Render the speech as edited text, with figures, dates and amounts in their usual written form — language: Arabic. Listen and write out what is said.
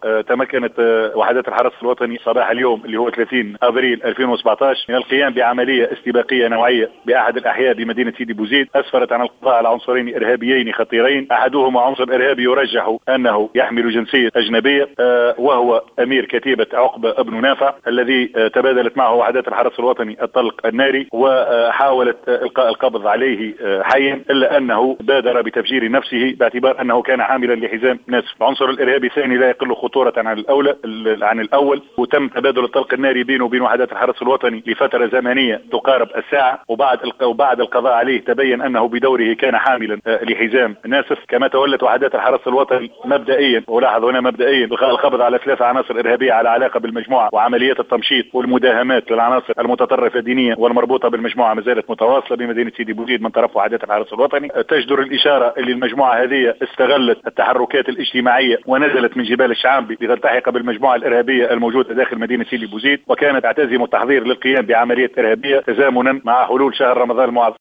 تمكنت وحدات الحرس الوطني صباح اليوم اللي هو 30 ابريل 2017 من القيام بعمليه استباقيه نوعيه باحد الاحياء بمدينه سيدي بوزيد اسفرت عن القضاء على عنصرين ارهابيين خطيرين، احدهما عنصر ارهابي يرجح انه يحمل جنسيه اجنبيه وهو امير كتيبه عقبه ابن نافع الذي تبادلت معه وحدات الحرس الوطني الطلق الناري وحاولت القاء القبض عليه حيا، الا انه بادر بتفجير نفسه باعتبار انه كان حاملا لحزام ناسف. العنصر الارهابي الثاني لا يقل خطوره عن الاول، وتم تبادل الطلق الناري بينه وبين وحدات الحرس الوطني لفتره زمنيه تقارب الساعه، وبعد القضاء عليه تبين انه بدوره كان حاملا لحزام ناسف. كما تولت وحدات الحرس الوطني مبدئيا، ولاحظ هنا مبدئيا، القاء القبض على 3 عناصر ارهابيه على علاقه بالمجموعه، وعمليات التمشيط والمداهمات للعناصر المتطرفه دينيا والمربوطه بالمجموعه ما زالت متواصله بمدينه سيدي بوزيد من طرف وحدات الحرس الوطني. تجدر الاشاره اللي المجموعه هذه استغلت التحركات الاجتماعيه ونزلت من جبال الشعابي لتلتحق بالمجموعه الارهابيه الموجوده داخل مدينه سيدي بوزيد، وكانت تعتزم التحضير للقيام بعمليه ارهابيه تزامنا مع حلول شهر رمضان المعظم.